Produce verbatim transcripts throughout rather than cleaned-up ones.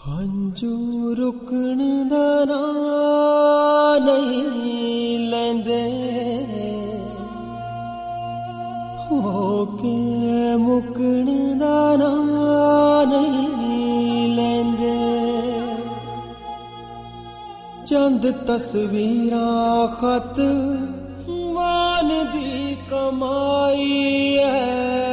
हंजू रुकण दा नां नहीं लैंदे होके मुकण दा नां नहीं लैंदे चंद तस्वीरां खत मान दी कमाई है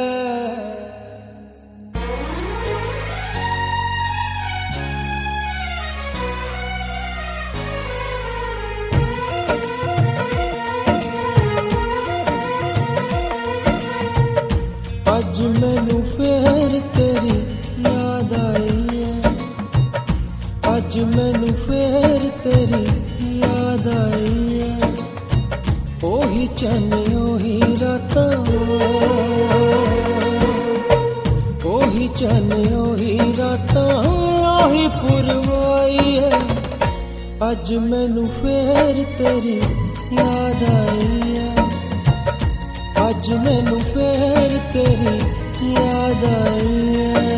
अज मैनू फेर तेरी याद आई है अज मैनू फेर तेरी याद आई है ओही चन ओही रातां ओही चन ओही रातां ओही पुरवाई है अज मैनू फेर तेरी याद आई है अज मैनू फेर तेरी याद आई है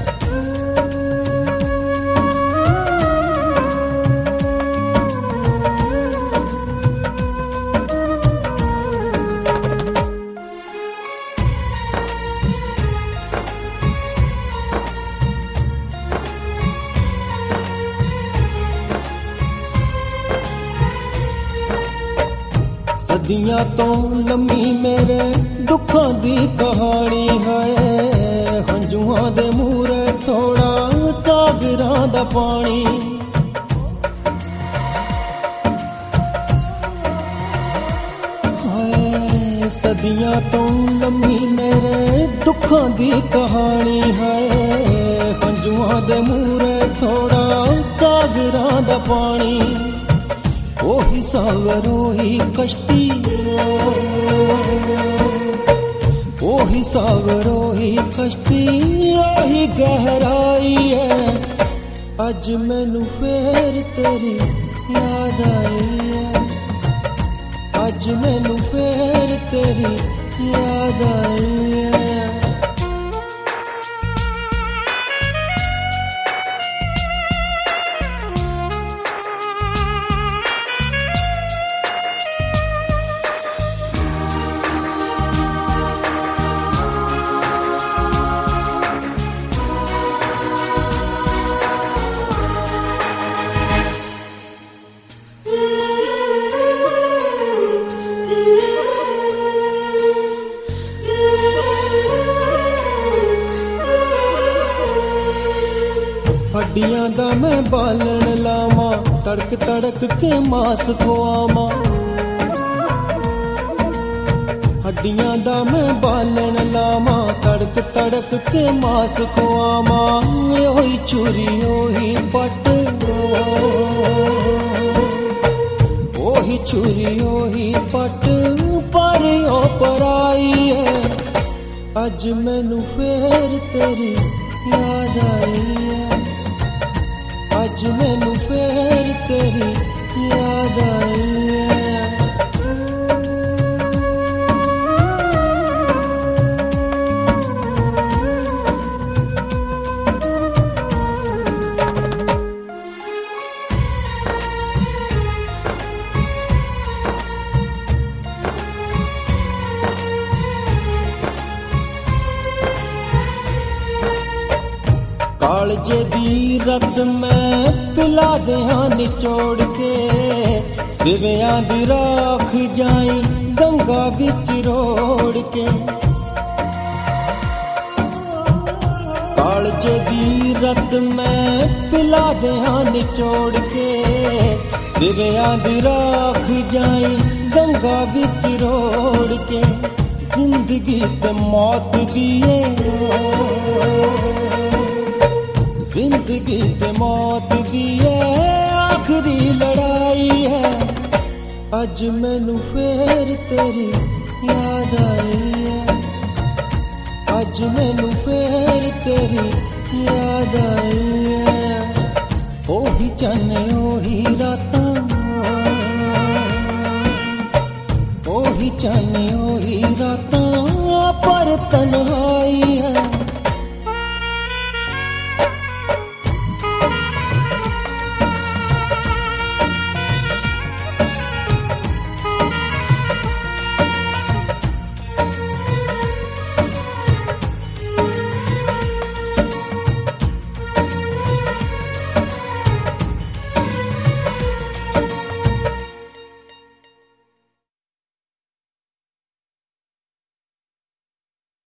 सदियां तो लम्मी मेरे दुखां दी कहानी है हंजुआं दे मूरे थोड़ा सागरां दा पानी है सदियां तो लम्मी मेरे दुखां दी कहानी है हंजुआं दे मूरे थोड़ा सागरां दा पानी ओही सागर ओही कश्ती ओही सागर ओही कश्ती ओही गहराई है अज मैनू फेर तेरी याद आई है अज मैनू फेर तेरी याद आई है हड्डियां दा मैं बालन लावा तड़क तड़क के मास खुआवा हड्डियां दा मैं बालन लावा तड़क तड़क के मास खुआवा ओही चूरी ओही पट ओही चूरी ओही पट पर ओ पराई है अज मैनू फेर तेरी याद आई है अज मैनू फेर तेरी याद आई है कालजे दी रत मैं पिला दिया निचोड़ के सिवियां दी राख जाई गंगा बिच रोड़ के कालजे दी रत मैं पिला दिया निचोड़ के सिवियां दी राख जाई गंगा बिच रोड़ के जिंदगी ते मौत दिए जिंदगी पे मौत दी आखिरी लड़ाई है अज मैनू फेर तेरी याद आई है अज मैनू फेर तेरी याद आई है ओही चन ओही रातां ओही चन ओही रातां पर तन्हा